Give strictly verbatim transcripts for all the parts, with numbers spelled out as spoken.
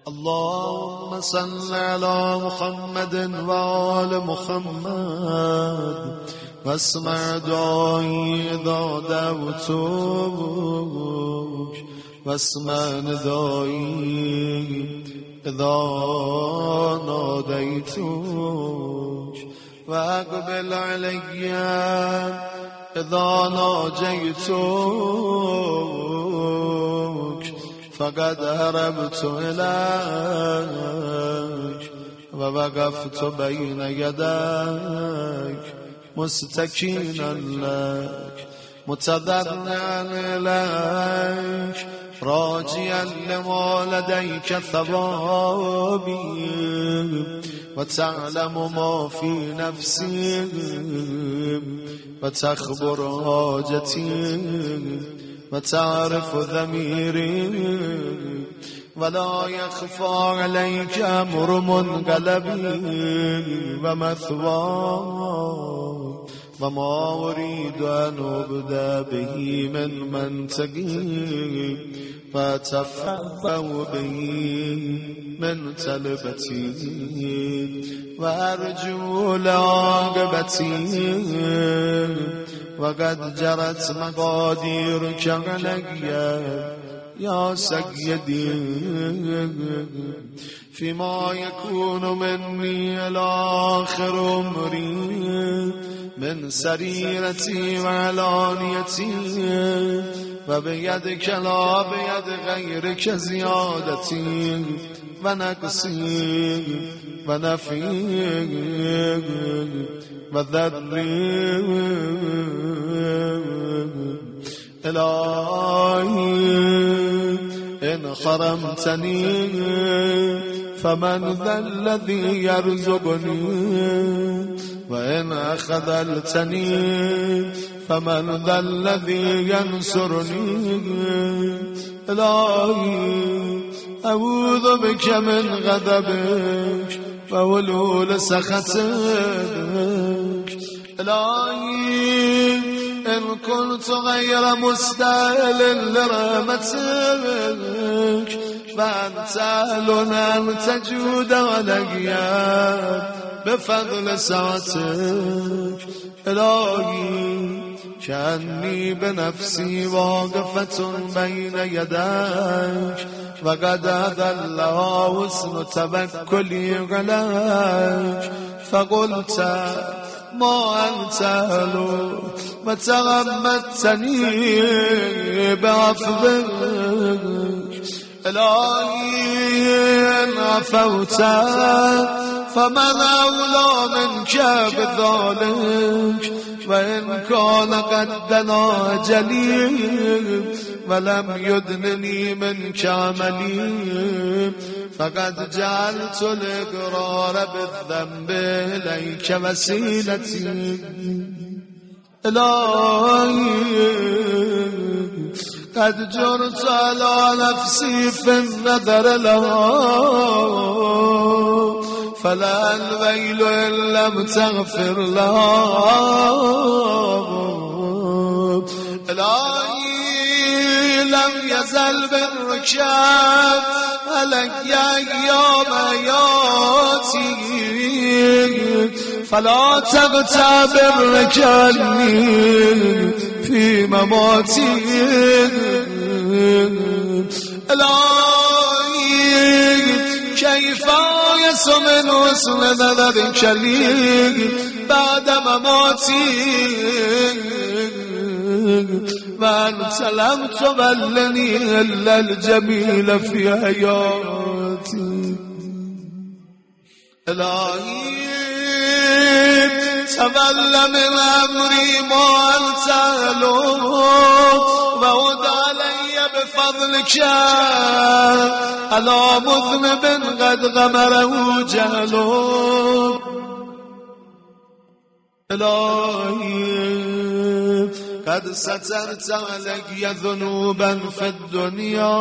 اللهم صل على محمد وآل محمد واسمع دعائي إذا دعوتك واسمع ندائي إذا ناديتك واقبل علي إذا ناجيتك فقد هربت إليك ووقفت بين يديك مستكينا لك متضرعا إليك راجيا لما لديك ثوابي وتعلم ما في نفسي وتخبر حاجتي وتعرف ضميري ولا يخفى عليك أمر منقلبي ومثواي وما أريد أن أبدأ به من منطقي وأتفوه به من تلبتي وأرجو لعاقبتي وقد جرت مقاديرك علي يا سيدي فيما يكون مني إلى آخر عمري من سريرتي وعلانيتي وبيدك لا بيد غيرك زيادتي ونقصي ونفي وذلي إلهي إن خرمتني فمن ذا الذي يرزقني وإن أخذلتني فمن ذا الذي ينصرني إلهي أعوذ بك من غضبك وولول سخطك إلهي إن كنت غير مستاهل لرحمتك فأنت أهل أن تجود علي بفضل سعتك إلهي كأني بنفسي واقفة بين يديك وقد أذلها حسن توكلي عليك فقلت ما أنت أهل وتغمدتني بعفوك إلهي إن عفوت فمن أولى منك بذلك وإن كان قد دنا أجلي ولم يدنني منك عملي فقد جعلت الإقرار بالذنب إليك وسيلتي إلهي قد جرت على نفسي في النذر لها فلا الويل إن لم تغفر لها إلهي لم يزل بالركاب علي أيام حياتي فلا تغتبر كأني في مماتي إلهي كيف يس من حسن نظرك لي بعد مماتي وأنت لم تبلني إلا الجميل في حياتي إلهي تول من أمري ما أنت له وعد علي بفضلك على مذنب قد غمره جهله إلهي قد سترت علي ذنوبا في الدنيا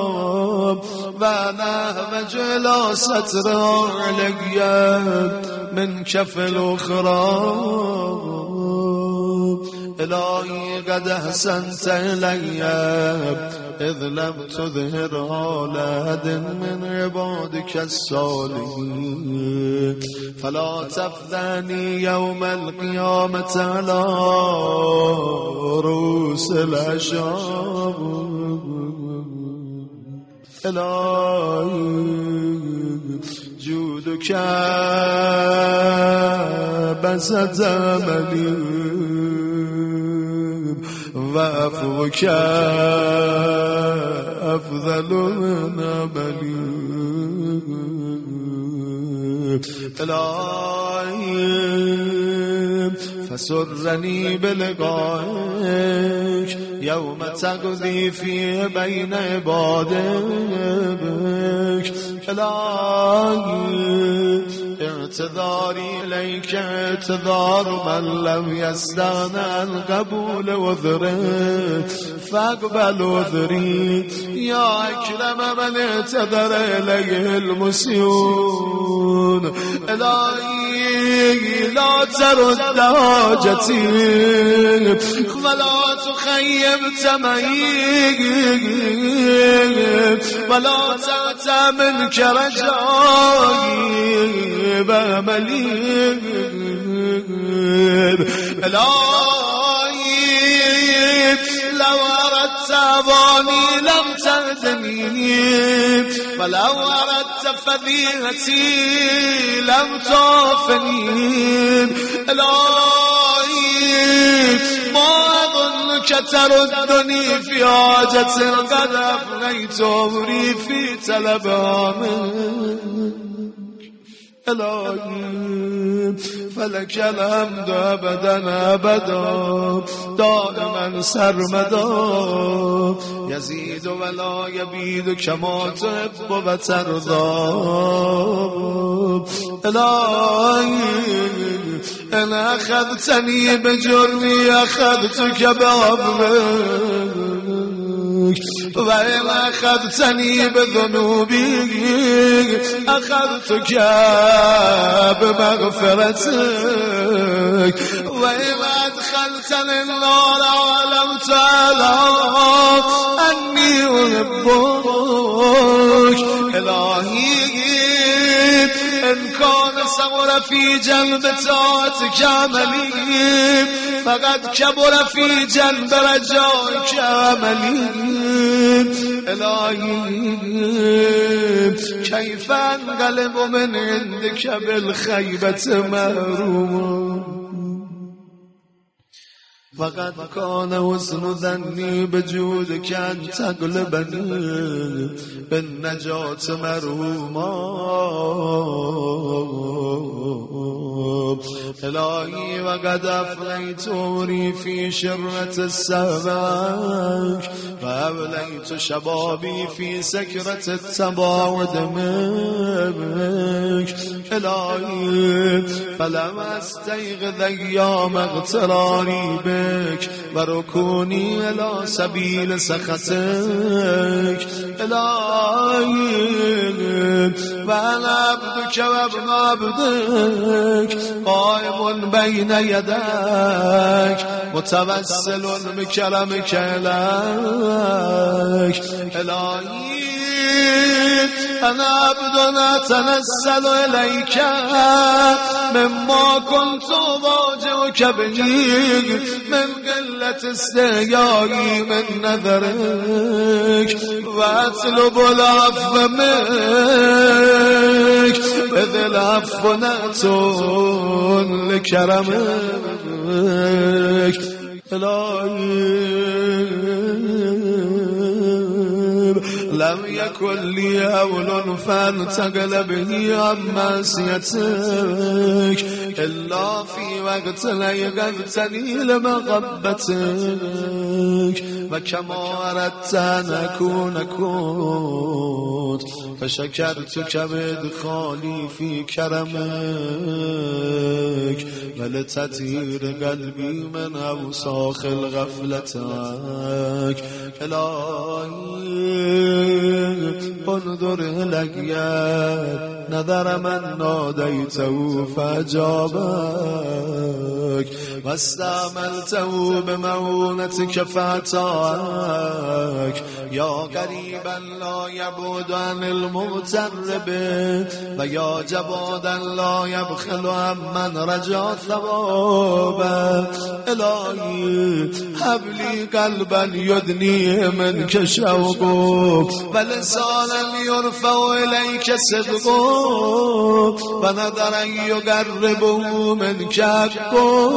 وأنا أحوج إلى سترها علي من كف الأخرى إلهي قد أحسنت إلي إذ لم تظهر على أحد من عبادك الصالحين فلا تفضحني يوم القيامة على رؤوس الأشهاد إلهي جودك بسط أملي وعفوك أفضل من أملي إلهي فسرني بلقائك يوم تقضي فيه بين عبادك إلهي اعتذاري إليك اعتذار من لم يستغن عن قبول عذرك فاقبل عذري يا أكرم من اعتذر إليه المسيئون إلهي لا ترد حاجتي ولا تخيب تميي ولا تعتى منك رجائي بأملي إلهي لو أردت أباني لم تهدني ولو أردت فضيحتي لم تعفني إلهي ما أظنك تردني في حاجة قد أفنيت عمري في طلبها منك إلهي فلك الحمد أبدا أبدا دائما سرمدا يزيد ولا يبيد كما تحب وترضى إلهي إن أخذتني بجرمي أخذتك بعفوك وإن أخذتني بذنوبي أخذتك بمغفرتك وإن أدخلتني النار وعلمت على أني أحبك إلهي إن كان صغر في جنب طاعتك عملي فقد كبر في جنب رجائك عملي إلهي كيف أنقلب من عندك بالخيبة مهروم فقد كان حسن ظني بجودك أن تقلبني بالنجاة مرهوما إلهي وقد أفنيت عمري في شرة السماك وأبليت شبابي في سكرة التباعد منك إلهي فلم أستيقظ أيام اغتراري بك وركوني إلى سبيل سخطك إلهي وأنا عبدك وابن عبدك قائم بين يديك متوسل بكرمك إليك إلهي أنا عبد أتنزل إليك مما كنت أواجهك به من قلة استحيائي من نذرك وأطلب العفو منك إذ العفو نعت لكرمك إلهي لم يكن لي هول فانتقل به عن معصيتك إلا في وقت ليقظتني لمغبتك وكما أردت أن أكون كنت فشكرتك بإدخالي في كرمك ولتطهير قلبي من أوساخ الغفلتك إلهي فانظر إلي نذر من ناديته فأجابك واستعملته بمعونتك فأطاعك يا قريبا لا يبعد عن المغترب ويا جوادا لا يبخل عمن رجا ثوابك إلهي هب لي قلبا يدني منك شوقك ولسانا يرفع إليك صدقك ونظرا يقربه منك حقك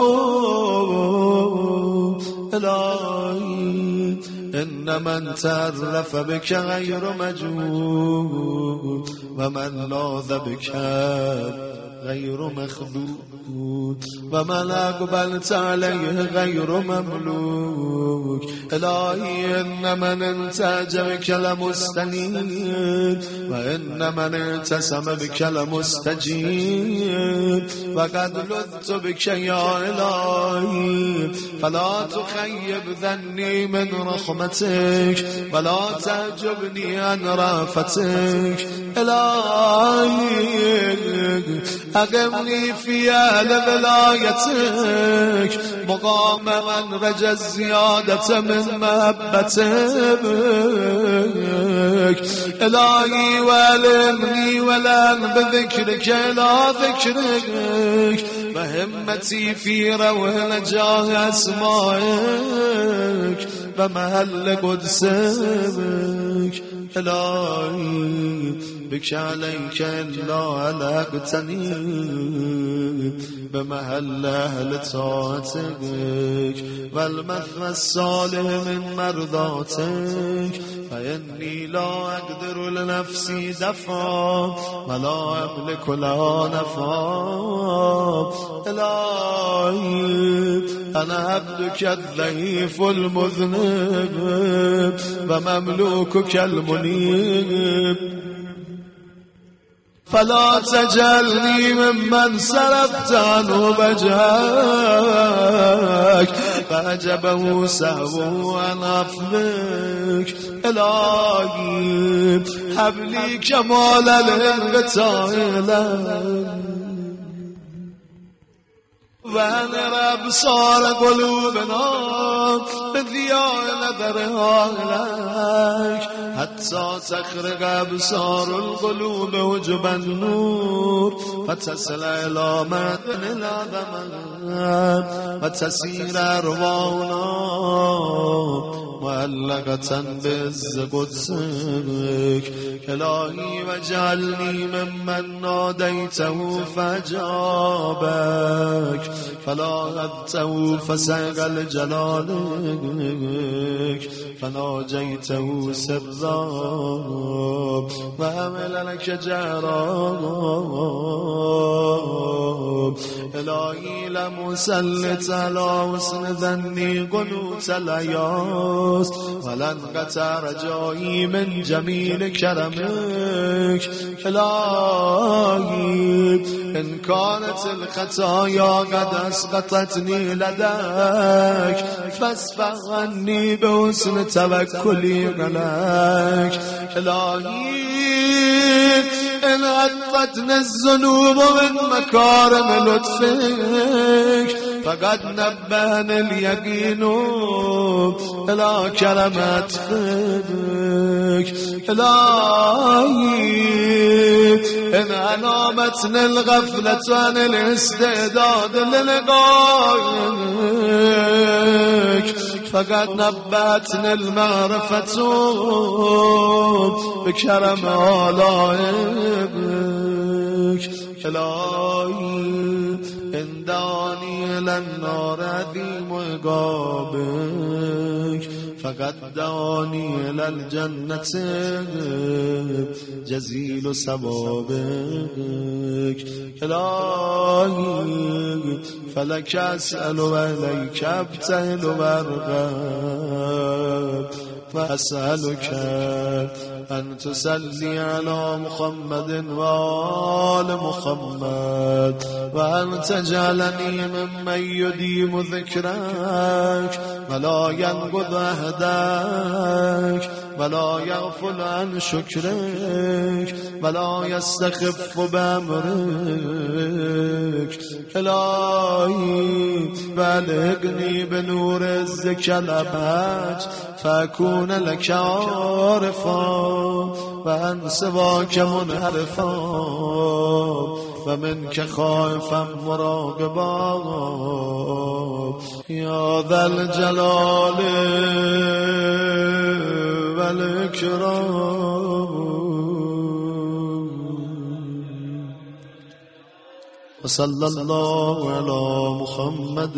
إلهي إن من تعرف بك غير مجهول ومن لاذ بك غير مخلوق ومن أقبلت عليه غير مملوك إلهي إن من انتاج بك لمستنيد وإن من اعتصم بك لمستجيب وقد لذت بك يا إلهي فلا تخيب ذني من رحمتك ولا تعجبني عن رافتك إلهي أقمني في أهل ولايتك مقام من رجى الزيادة من محبتك إلهي ولني ولن بذكرك إلى ذكرك وهمتي في روح نجاه أسمائك ومهل قدسك إلهي بك عليك إلا علقتني بمهل أهل طاعتك والمثوى الصالح من مرضاتك فإني لا أقدر لنفسي دفعا ولا أملك لها نفعا إلهي أنا عبدك الضعيف المذنب ومملوكك المنيب فلا تجعلني ممن صرفت عنه وجهك فأجبه سهو عن عفوك إلهي هب لي كمال الانقطاع لك وانر أبصار قلوبنا بضياء نظرها لك حتى تخرج أبصار القلوب وجب النور فتصل إلى متن العظمة وتسير أرواحنا معلقة بعز قدسك إلهي واجعلني ممن ناديته فأجابك فلاقته فسق لجلالك فناجيته سرا وعمل لك جهرا إلهي لم أسلط على حسن ظني قنوت العياس ولن قطع رجائي من جميل كرمك إلهي إن كانت الخطايا قد أسقطتني لديك فاصفح عني بحسن توكلي عليك إلهي إن أطفتنا الذنوب من مكارم لطفك فقد نبهني اليقين إلى كرمات فضلك إلهي إن أنامتني الغفلة عن الاستعداد للقائك فقد نبهتني المعرفة بكرم آلائك إلهي إن دعني إلى النار عظيم عقابك فقد دعني إلى الجنة جزيل ثوابك إلهي فلك أسأل وإليك أبتهل وأرغب فأسألك أن تصلي على محمد وآل محمد وأن تجعلني ممن يديم ذكرك ولا ينقض عهدك ولا يغفل عن شكرك ولا يستخف بأمرك إلهي بلغني بنور عزك الأبهج فأكون لك عارفا وعن سواك منحرفا ومنك خائفا مراقبا يا ذا الجلال والإكرام. وصلى الله على محمد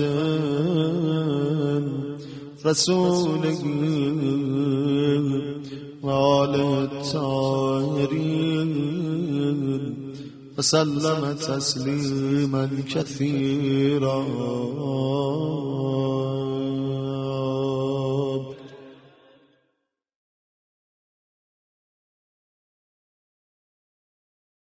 رسوله وآله الطاهرين وسلم تسليما كثيرا.